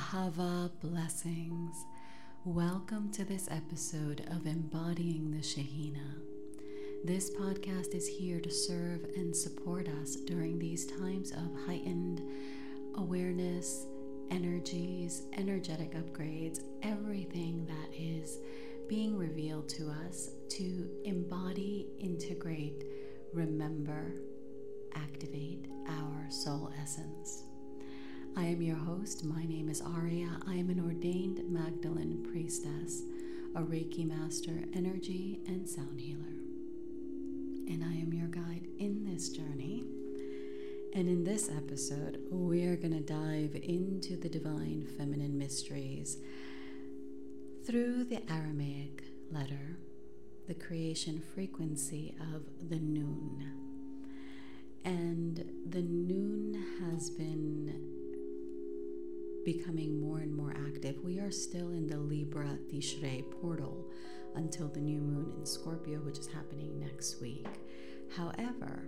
Ahava blessings. Welcome to this episode of Embodying the Shekhinah. This podcast is here to serve and support us during these times of heightened awareness, energies, energetic upgrades, everything that is being revealed to us to embody, integrate, remember, activate our soul essence. I am your host. My name is Aria. I am an ordained Magdalene priestess, a Reiki master, energy and sound healer. And I am your guide in this journey. And in this episode, we are going to dive into the divine feminine mysteries through the Aramaic letter, the creation frequency of the Nun. And the Nun has been becoming more and more active. We are still in the Libra Tishrei portal until the new moon in Scorpio, which is happening next week. However,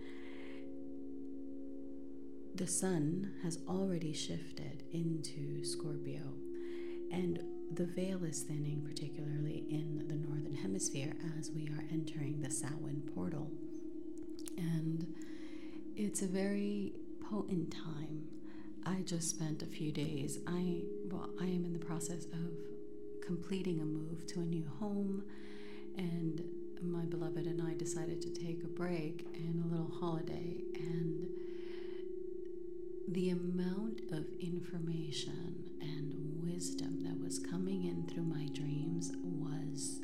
the sun has already shifted into Scorpio, and the veil is thinning, particularly in the northern hemisphere, as we are entering the Samhain portal. And it's a very potent time. I just spent a few days. I am in the process of completing a move to a new home, and my beloved and I decided to take a break and a little holiday, and the amount of information and wisdom that was coming in through my dreams was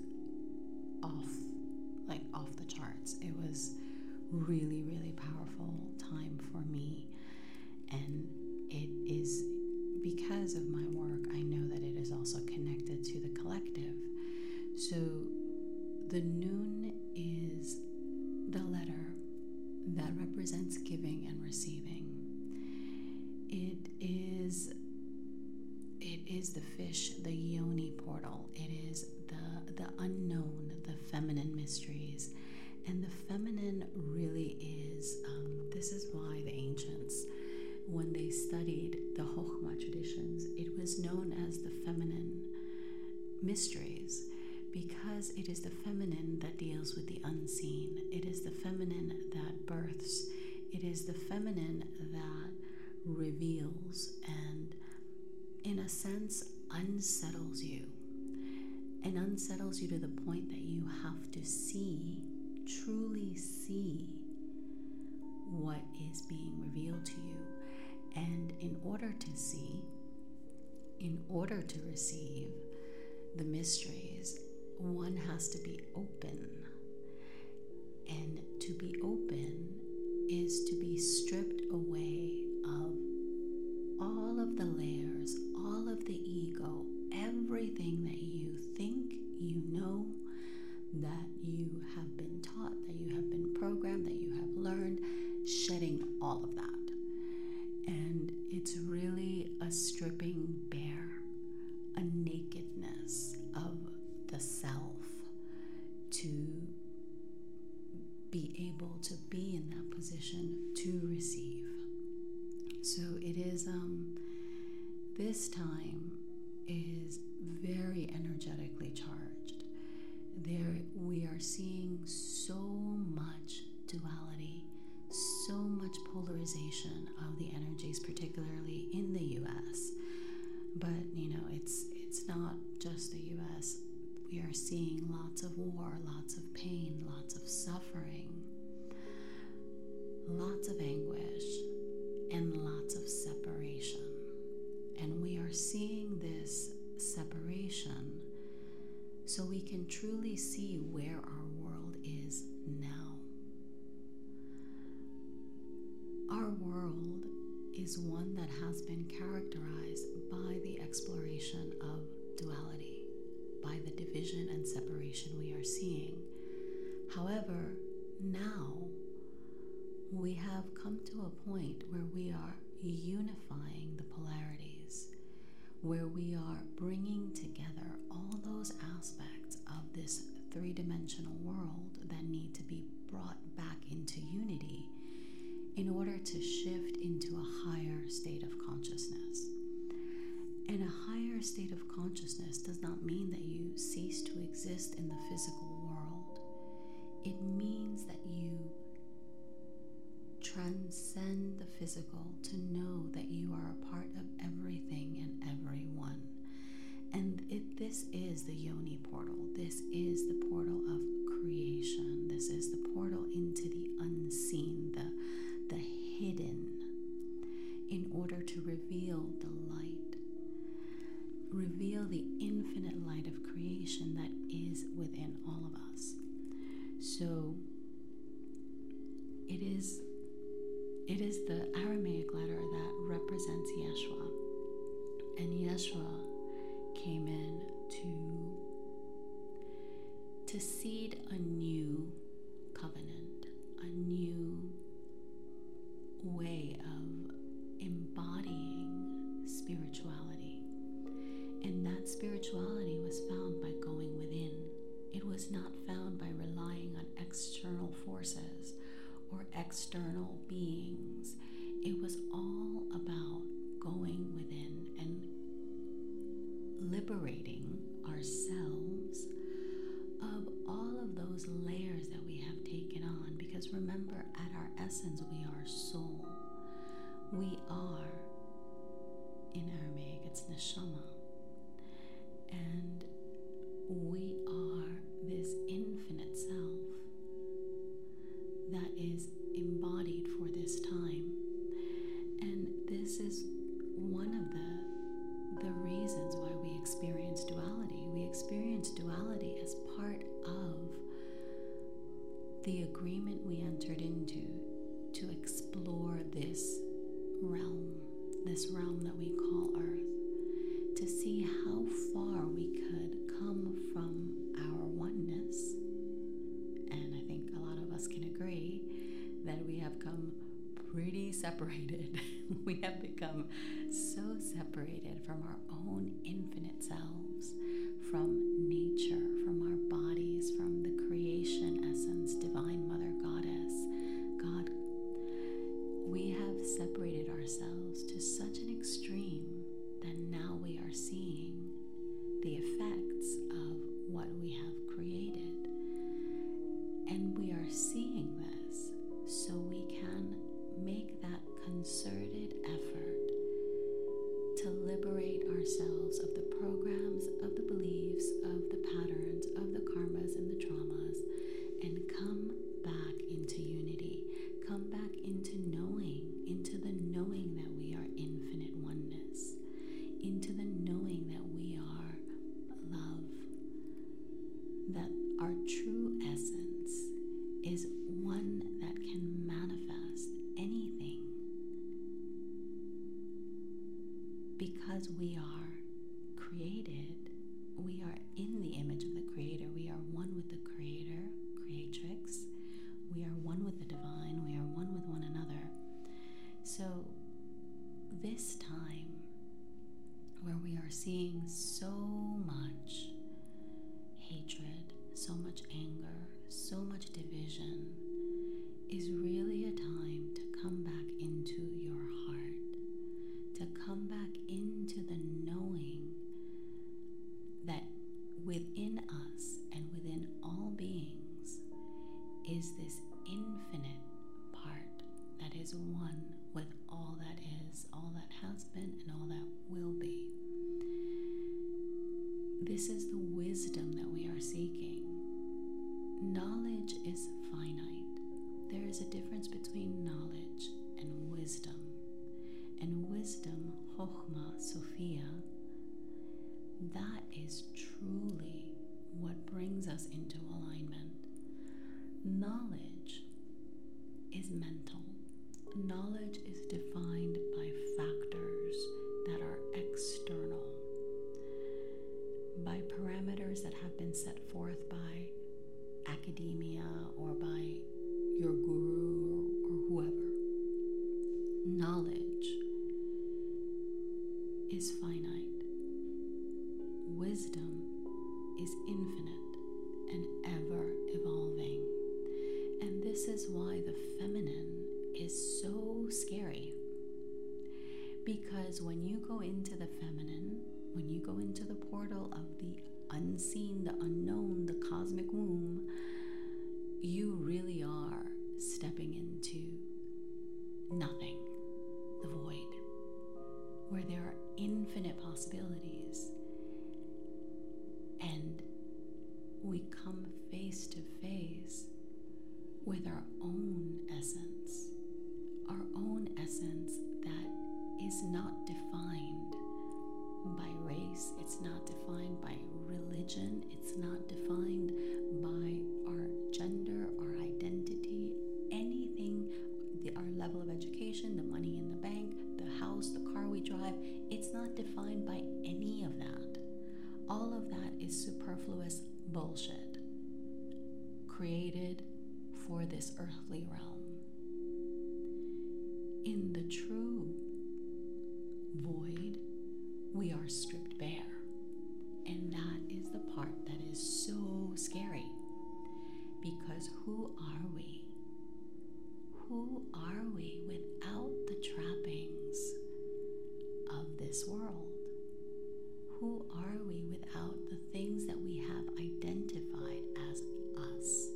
off the charts. It was really, really powerful time for me, and it is because of my work. I know that it is also connected to the collective. So the Nun is the letter that represents giving and receiving. It is the fish, the Yoni portal. It is the unknown, the feminine mysteries. And the feminine really is, this is why the ancients, when they studied the Chokhmah traditions, it was known as the feminine mysteries, because it is the feminine that deals with the unseen. It is the feminine that births. It is the feminine that reveals and, in a sense, unsettles you. And unsettles you to the point that you have to see, truly see, what is being revealed to you. And in order to see, in order to receive the mysteries, one has to be open. And to be open is to be stripped away of all of the layers, all of the ego, everything that you think you know, that you have been taught, that you have been programmed, that you have learned, shedding all of that. And it's really a stripping bare, a nakedness of the self to be able to be in that position to receive. So it is, this time is very energetically charged. There we are seeing so much duality, so much polarization of the energies, particularly in the U.S. But, it's not just the U.S. We are seeing lots of war, lots of pain, lots of suffering, lots of anguish, and lots of separation. And we are seeing this separation so we can truly see where our world is now. Our world is one that has been characterized by the exploration of duality, by the division and separation we are seeing. However, now we have come to a point where we are unifying the polarities, where we are bringing together all those aspects of this three-dimensional world that need to be brought back into unity in order to shift into a higher state of consciousness. And a higher state of consciousness does not mean that you cease to exist in the physical world. It means that you transcend the physical to know that you are a part of everything and everyone. And this is the Yoni portal. This is the portal of creation. This is the portal into the unseen, the hidden, in order to reveal the light. Reveal the infinite light of creation that is within all of us. So it is the Aramaic letter that represents Yeshua. And Yeshua came in to seed a new covenant, a new way of embodying spirituality. And that spirituality was found by going within. It was not found by relying on external forces or external beings. It was all about going within and liberating ourselves of all of those layers that we have taken on. Because remember, at our essence, we are soul. We are, in Aramaic, it's neshama. And we are this infinite self that is embodied for this time. And this is one of the reasons why we experience duality. We experience duality as part of the agreement we entered into to explore this realm that we call Earth, to see how far we could come from our oneness. And I think a lot of us can agree that we have come pretty separated. We have become so separated from our own infinite selves, from nature, from our bodies, from the creation essence, Divine Mother Goddess, God. We have separated ourselves to such an extreme that now we are seeing the effects of what we have created. And we are seeing this so we can make that concerted effort to liberate ourselves of the programs, of the beliefs, of the patterns, of the karmas and the traumas, and come back into unity, come back into the knowing that we are infinite oneness, into the knowing that we are love, that our true essence is one that can manifest anything, because we are created, we are in the image of the Creator, we are one with the Creator, Creatrix, we are one with the divine, we are one with one another. So this time where we are seeing so much hatred, so much anger, so much division, is really a time to come back into your heart, to come back into the knowing that within us and within all beings is this infinite part that is one with all that is, all that has been, and all that will be. This is the wisdom that we are seeking. Knowledge is finite. There is a difference between knowledge and wisdom. And wisdom, Chokhmah, Sophia, that is truly what brings us into alignment. Knowledge is mental. Knowledge is defined by factors that are external, by parameters that have been set forth by academia or by your guru or whoever. Knowledge is finite. Wisdom is infinite and ever evolving. And this is why the feminine is so scary. Because when you go into the feminine, when you go into the portal of the unseen, the unknown, the cosmic womb, you really are stepping into nothing, the void, where there are infinite possibilities. And we come face to face with our own essence that is not defined by race, it's not defined by religion, it's not defined by our gender, our identity, anything, our level of education, the money in the bank, the house, the car we drive. It's not defined by any of that. All of that is superfluous bullshit created for this earthly realm. In the true void, we are stripped bare. And that is the part that is so scary. Because who are we? Who are we without the trappings of this world? Who are we without the things that we have identified as us?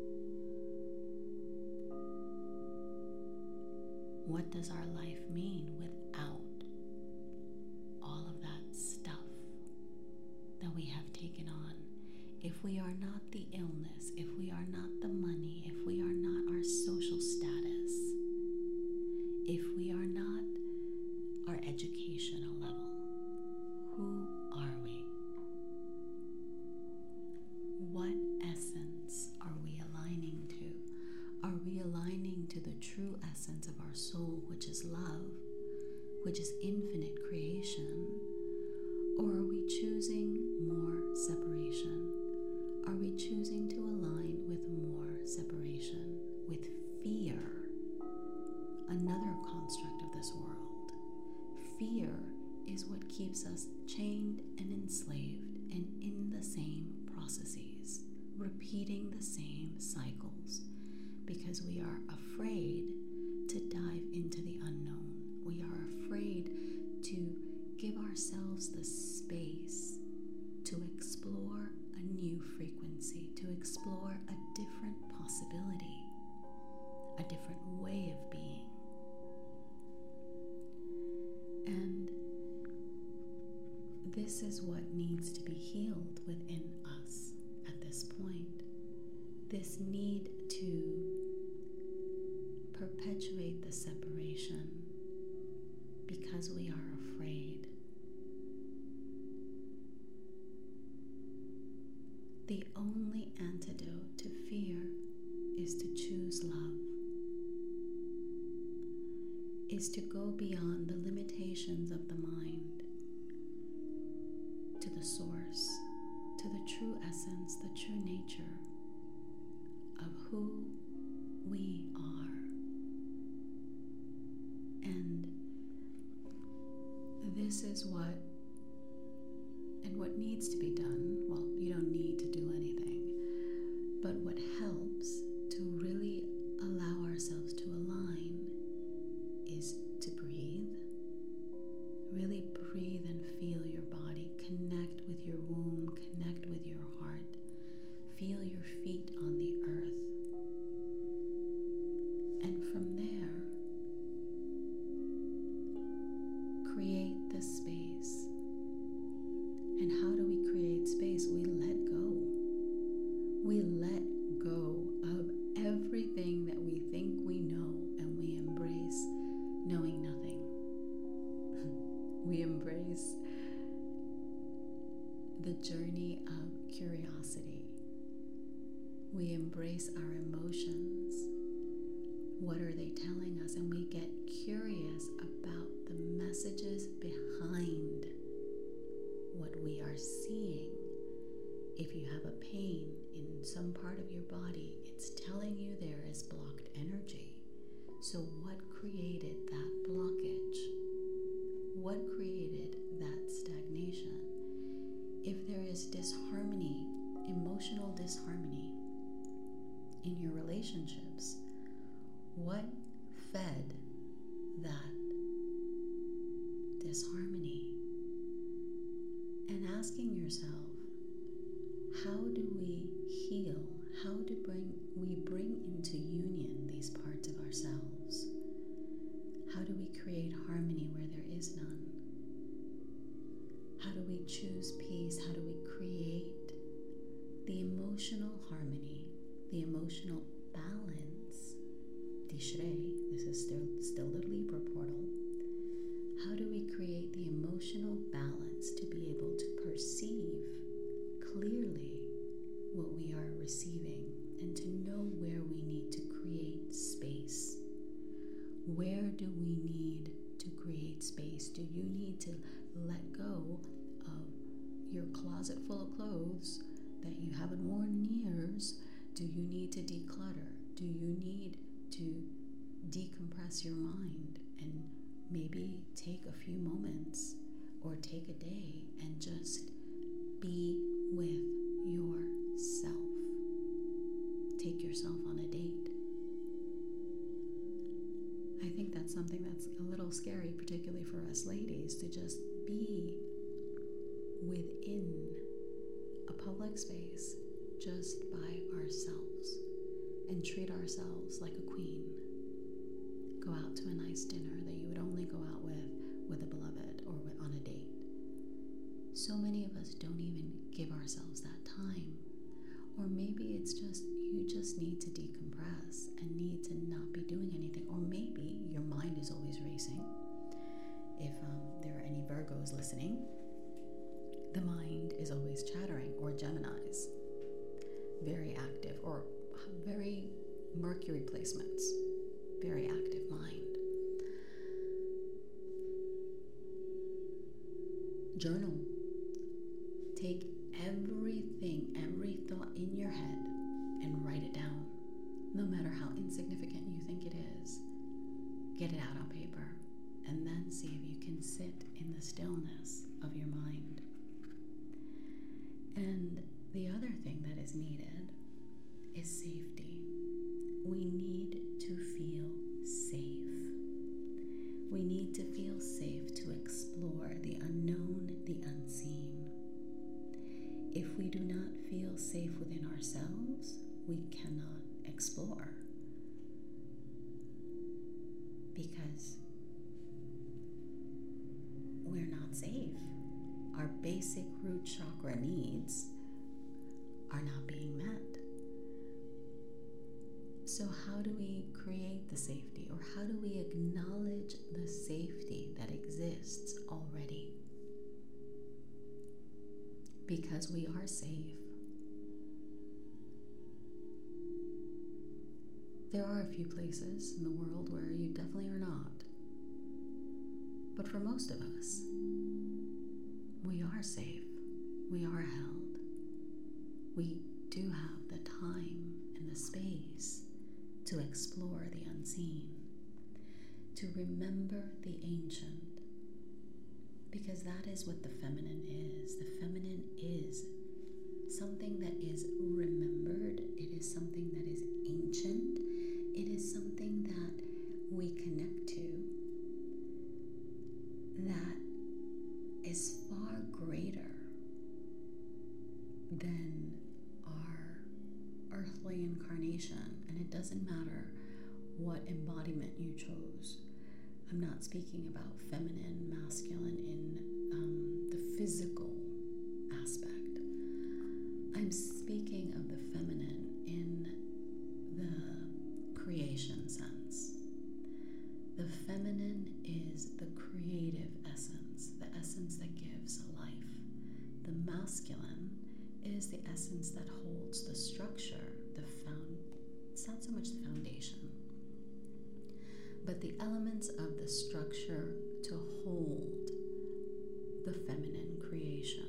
What does our life mean without all of that stuff that we have taken on? If we are not the illness, if we are not the money, if we are not our social status, if we are not our educational level, who are we? What essence are we aligning to? Are we aligning to the true essence of our soul, which is love, which is infinite creation? Or are we choosing more separation? Are we choosing to align with more separation, with fear, another construct of this world? Fear is what keeps us chained and enslaved and in the same processes, repeating the same cycles, because we are afraid to dive into the unknown. We are afraid to give ourselves the space to explore a new frequency, to explore a different possibility, a different way of being. And this is what needs to be healed within us at this point. This need to perpetuate the separation because we are afraid. The only antidote to fear is to choose love, is to go beyond the limitations of the mind to the source, to the true essence, the true nature of who we are. And this is what needs to be done. Well, you don't need to do anything, but what helps to really allow ourselves to align is to breathe. Really breathe and feel your body. Connect with your womb, connect with your heart. Feel your feet on the earth. And from there, create the space. And how do we create space? We let go. We let go of everything that we think we know, and we embrace knowing nothing. We embrace the journey of curiosity. We embrace our emotions. What are they telling us? And we get curious about the messages behind what we are seeing. If you have a pain in some part of your body, it's telling you there is blocked energy. So what created that blockage? What created that stagnation? If there is disharmony, emotional disharmony in your relationships, what fed that disharmony? and asking yourself, how do we heal? How do we bring into union these parts of ourselves? How do we create harmony where there is none? How do we choose peace? How do we create the emotional harmony, the emotional balance? Tishrei, this is still the Libra portal. How do we create the emotional balance to be able to perceive clearly what we are receiving and to know where we need to create space? Where do we need to create space? Do you need to let go of your closet full of clothes that you haven't worn in years? Do you need to declutter? Do you need to decompress your mind and maybe take a few moments or take a day and just be with yourself? Take yourself on a date. I think that's something that's a little scary, particularly for us ladies, to just be within a public space just by ourselves and treat ourselves like a queen. Go out to a nice dinner that you would only go out with a beloved or on a date. So many of us don't even give ourselves that time. Or maybe it's just you just need to decompress and need to not be doing anything. Or maybe your mind is always racing. If there are any Virgos listening, the mind is always chattering, or Geminis, very active, or very Mercury placements, very active mind. Journal. Take everything, every thought in your head and write it down. No matter how insignificant you think it is, get it out on paper and then see if you can sit in the stillness of your mind. And the other thing that is needed is safety. We need to feel safe. We need to feel safe to explore the unknown, the unseen. If we do not feel safe within ourselves, we cannot explore. Because we're not safe. Our basic root chakra needs are not being met. So how do we create the safety, or how do we acknowledge the safety that exists already? Because we are safe. There are a few places in the world where you definitely are not. But for most of us, we are safe. We are held. We do have the time and the space to explore the unseen, to remember the ancient, because that is what the feminine is. The feminine is something that is remembered. It is something that is ancient. It is something that we connect to that is far greater than our earthly incarnation. And it doesn't matter what embodiment you chose. I'm not speaking about feminine, masculine in the physical aspect. I'm speaking of the feminine in the creation sense. The feminine is the creative essence, the essence that gives life. The masculine is the essence that holds the structure, it's not so much the foundation, but the elements of the structure to hold the feminine creation.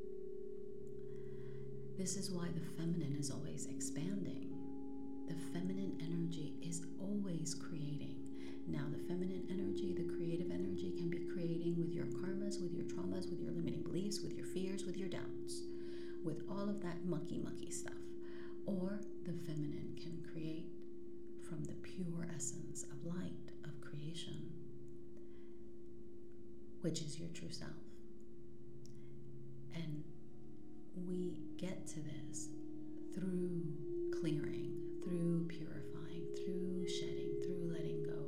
This is why the feminine is always expanding. The feminine energy is always creating. Now, the feminine energy, the creative energy, can be creating with your karmas, with your traumas, with your limiting beliefs, with your fears, with your doubts, with all of that mucky stuff. Or the feminine can create from the pure essence of light, of creation, which is your true self. And we get to this through clearing, through purifying, through shedding, through letting go.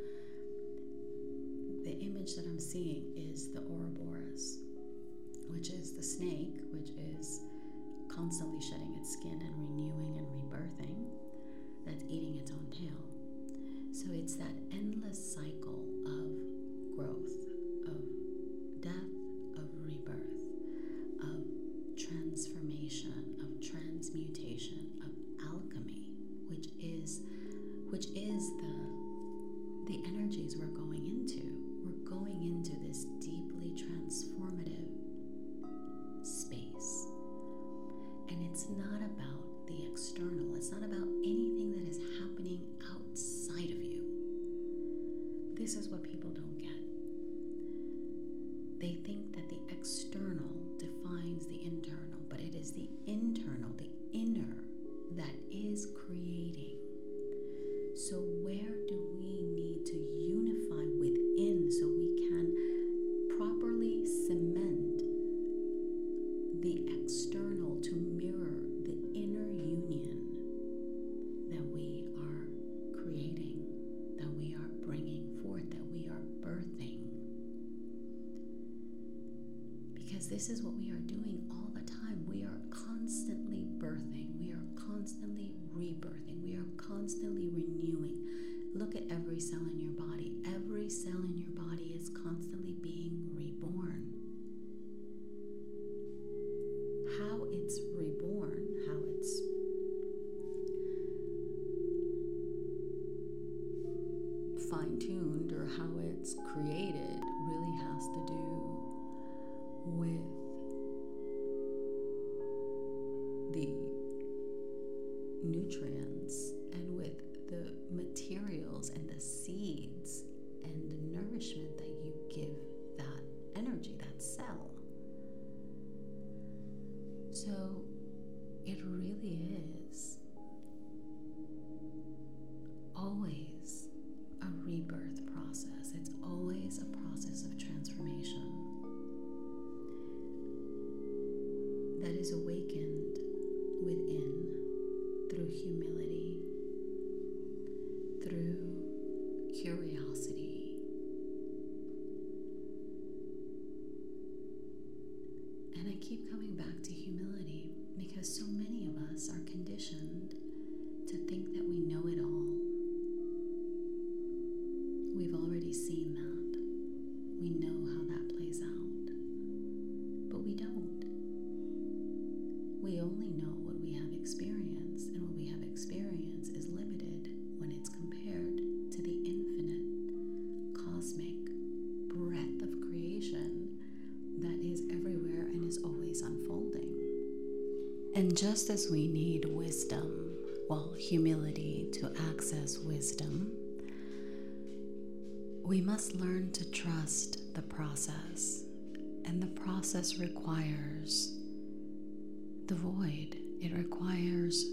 The image that I'm seeing is the Ouroboros, which is the snake, which is constantly shedding its skin and renewing and rebirthing, that's eating its own tail. So it's that endless cycle of growth, of death, of rebirth, of transformation, of transmutation, of alchemy, which is the energies we're going into. We're going into this deeply transformative space. And it's not about the external. It's not about anything that is happening outside of you. This is what people don't get. They think that the external defines the internal, but it is the internal, the inner, that is creating. So where do we need to unify within so we can properly cement the external to mirror the inner union that we are creating, that we are bringing forth, that we are birthing? Because this is what we are doing all the time. We are constantly birthing. We are constantly rebirthing. We are constantly renewing. Look at every cell in your body. Every cell in your body is constantly being reborn. How it's reborn, how it's fine-tuned, or how it's created really has to do with the nutrients and with the materials and the seeds and the nourishment that you give that energy, that cell. So it really is always a rebirth process. It's always a process of transformation that is awakened within through humility, through curiosity, and I keep coming back to humility because so many of us are conditioned to think that we know it all. We've already seen that. We know how that plays out, but we don't. We only know what we have experienced, and what we have experienced is limited when it's compared to the infinite, cosmic breadth of creation that is everywhere and is always unfolding. And just as we need wisdom, humility to access wisdom, we must learn to trust the process. And the process requires the void. It requires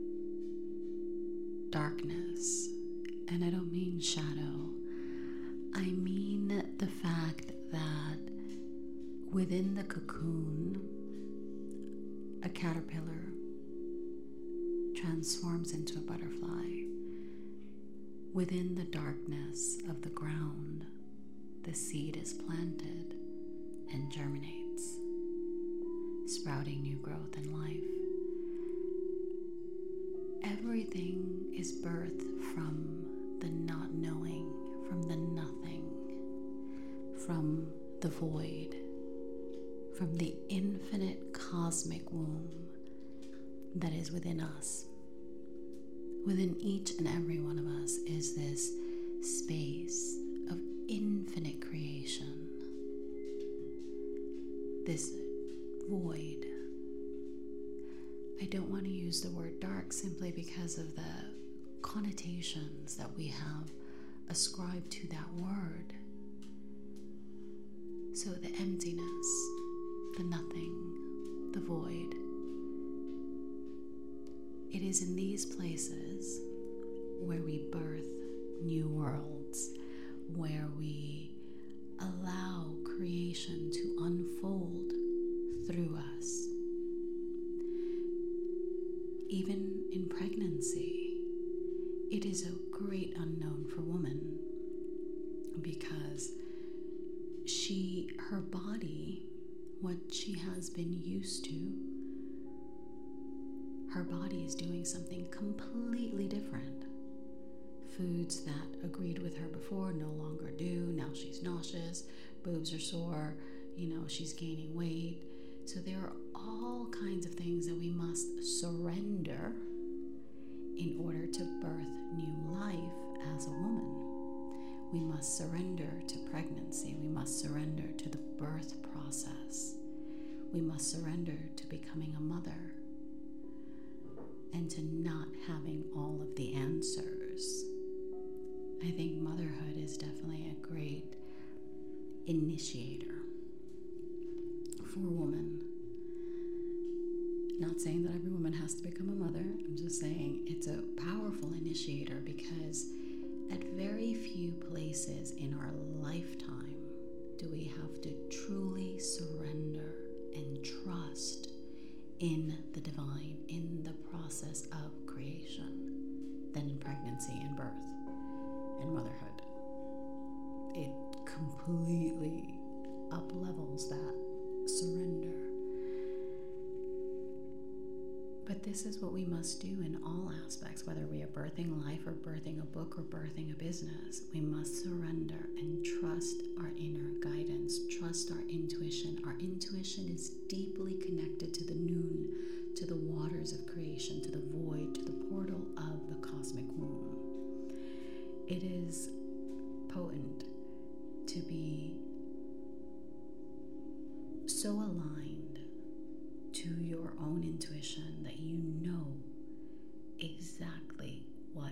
darkness. And I don't mean shadow. I mean the fact that within the cocoon, a caterpillar transforms into a butterfly. Within the darkness of the ground, the seed is planted and germinates, sprouting new growth in life. Everything is birthed from the not knowing, from the nothing, from the void, from the infinite cosmic womb that is within us. Within each and every one of us is this space of infinite creation, this void. I don't want to use the word dark simply because of the connotations that we have ascribed to that word. So the emptiness, the nothing, the void. It is in these places where we birth new worlds, where we allow creation to unfold through us. it is a great unknown for woman, because her body, what she has been used to, her body is doing something completely different. Foods that agreed with her before no longer do. Now she's nauseous, boobs are sore, she's gaining weight. So there are all kinds of things that we must surrender in order to birth new life as a woman. We must surrender to pregnancy. We must surrender to the birth process. We must surrender to becoming a mother and to not having all of the answers. I think motherhood is definitely a great initiator for a woman. Not saying that every woman has to become a mother. I'm just saying it's a powerful initiator, because at very few places in our lifetime do we have to truly surrender and trust in the divine, in the process of creation, than in pregnancy and birth and motherhood. It completely up-levels that surrender. But this is what we must do in all aspects, whether we are birthing life or birthing a book or birthing a business. We must surrender and trust our inner guidance, trust our intuition. Our intuition is deeply connected to the noon, to the waters of creation, to the void, to the portal of the cosmic womb. It is potent to be so aligned to your own intuition that you know exactly what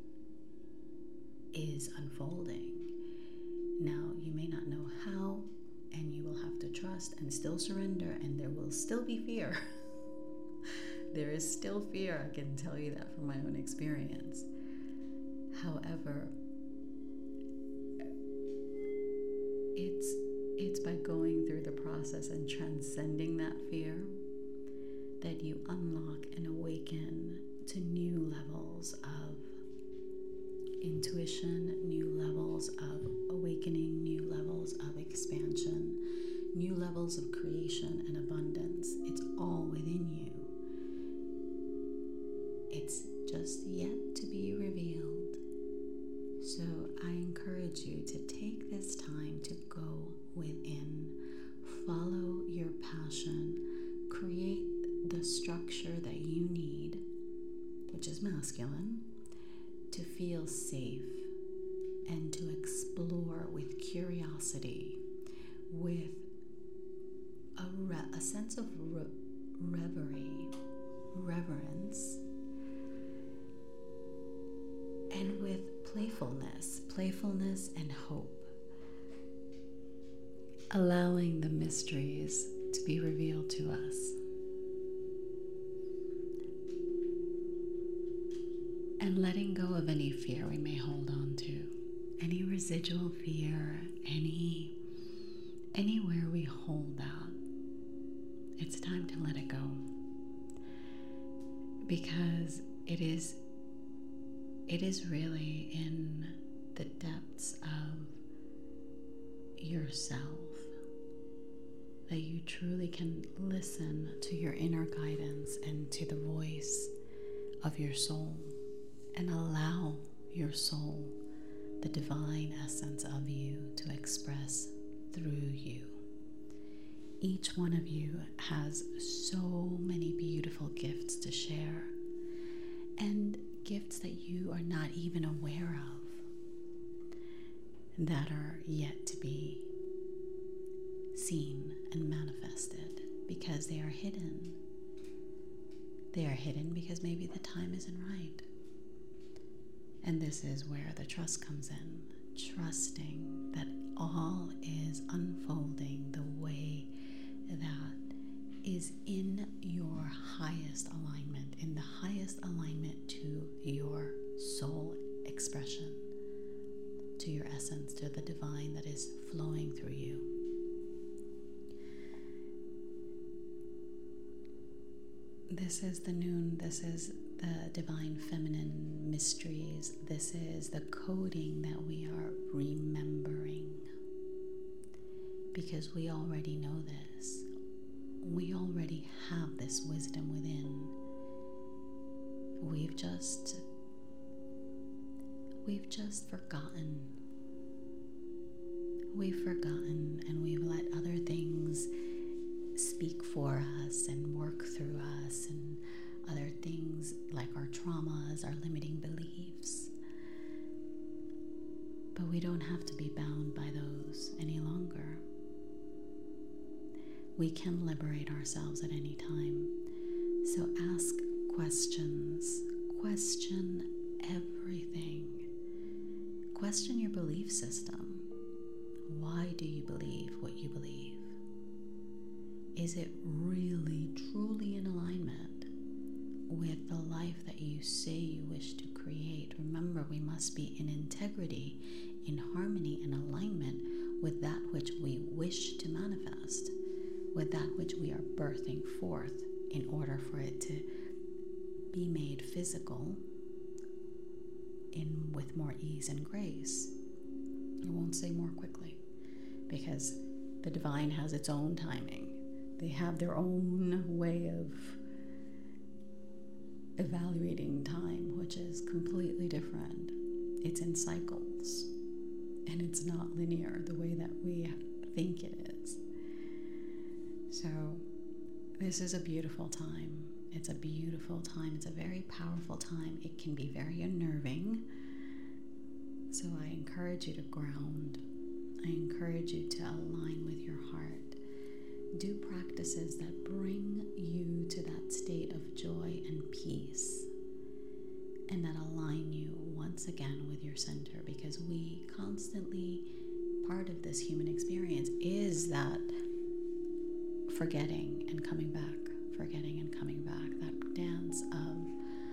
is unfolding. Now, you may not know how, and you will have to trust and still surrender, and there will still be fear. There is still fear, I can tell you that from my own experience. However, it's by going through the process and transcending that fear that you unlock and awaken to new levels of intuition, new levels of awakening, new levels of expansion, new levels of creation and abundance. It's all within you. It's just yet to be revealed. So I encourage you to take this time to go within, follow your passion, create the structure that you need, which is masculine, to feel safe and to explore with curiosity, with a sense of reverie, reverence, and with playfulness and hope, allowing the mysteries to be revealed to us. And letting go of any fear we may hold on to, any residual fear, anywhere we hold that. It's time to let it go, because it is really in the depths of yourself that you truly can listen to your inner guidance and to the voice of your soul, and allow your soul, the divine essence of you, to express through you. Each one of you has so many beautiful gifts to share, and gifts that you are not even aware of, that are yet to be seen and manifested, because they are hidden. They are hidden because maybe the time isn't right. And this is where the trust comes in, trusting that all is unfolding the way that is in your highest alignment, in the highest alignment to your soul expression, to your essence, to the divine that is flowing through you. This is the noon, this is the divine feminine mysteries. This is the coding that we are remembering. Because we already know this. We already have this wisdom within. We've just forgotten. We've forgotten, and we've let other things speak for us and work through us, and other things like our traumas, our limiting beliefs. But we don't have to be bound by those any longer. We can liberate ourselves at any time. So ask questions. Question everything. Question your belief system. Why do you believe what you believe? Is it really, truly in alignment with the life that you say you wish to create? Remember, we must be in integrity, in harmony and alignment with that which we wish to manifest, with that which we are birthing forth in order for it to be made physical with more ease and grace. I won't say more quickly, because the divine has its own timing. They have their own way of evaluating time, which is completely different. It's in cycles, and it's not linear the way that we think it is. So this is a beautiful time. It's a beautiful time. It's a very powerful time. It can be very unnerving. So I encourage you to ground. I encourage you to align with your heart. Do practices that bring you to that state of joy and peace, and that align you once again with your center, because we constantly, part of this human experience is that forgetting and coming back, forgetting and coming back, that dance of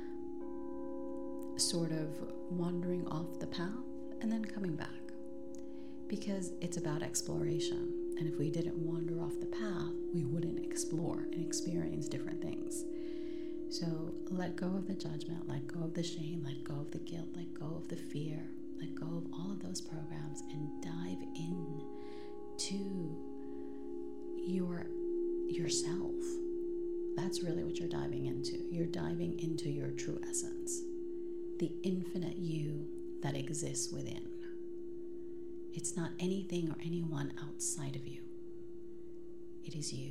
sort of wandering off the path and then coming back, because it's about exploration. And if we didn't wander off the path, we wouldn't explore and experience different things. So let go of the judgment, let go of the shame, let go of the guilt, let go of the fear, let go of all of those programs, and dive in to yourself. That's really what you're diving into. You're diving into your true essence, the infinite you that exists within. It's not anything or anyone outside of you. It is you.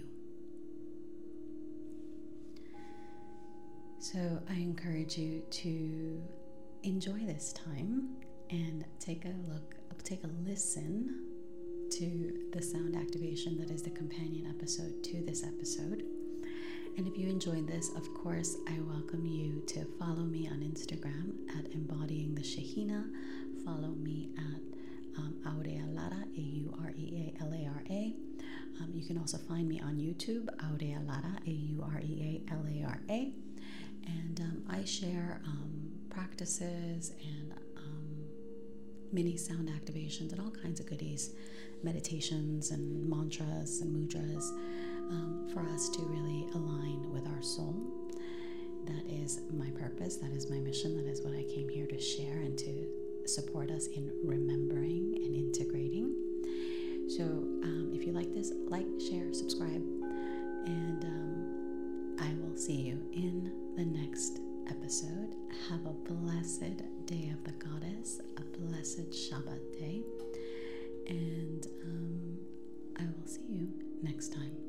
So I encourage you to enjoy this time and take a listen to the sound activation that is the companion episode to this episode. And if you enjoyed this, of course, I welcome you to follow me on Instagram at Embodying the Shekhinah. Follow me at Aurea Lara, Aurealara. You can also find me on YouTube, Aurea Lara, Aurealara. And I share practices and mini sound activations and all kinds of goodies, meditations and mantras and mudras, for us to really align with our soul. That is my purpose, that is my mission, that is what I came here to share and to support us in remembering and integrating. So if you like this, like, share, subscribe, and I will see you in the next episode. Have a blessed day of the goddess, a blessed Shabbat day, and I will see you next time.